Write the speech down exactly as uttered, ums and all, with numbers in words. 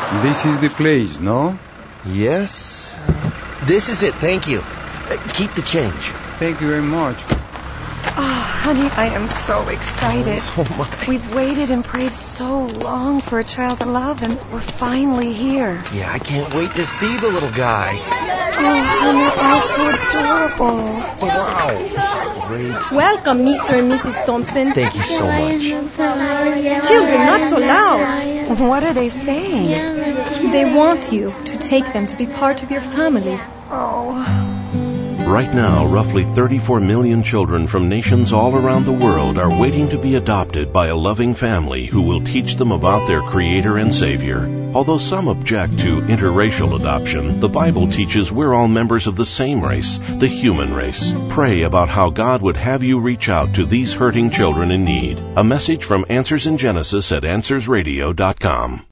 This is the place, no? Yes. This is it, thank you. Uh, keep the change. Thank you very much. Oh, honey, I am so excited. So much. We've waited and prayed so long for a child to love, and we're finally here. Yeah, I can't wait to see the little guy. Oh, honey, you're so adorable. Wow, this is great. Welcome, Mister and Missus Thompson. Thank you so much. Children, not so loud. What are they saying? They want you to take them to be part of your family. Oh... Right now, roughly thirty-four million children from nations all around the world are waiting to be adopted by a loving family who will teach them about their Creator and Savior. Although some object to interracial adoption, the Bible teaches we're all members of the same race, the human race. Pray about how God would have you reach out to these hurting children in need. A message from Answers in Genesis at answers radio dot com.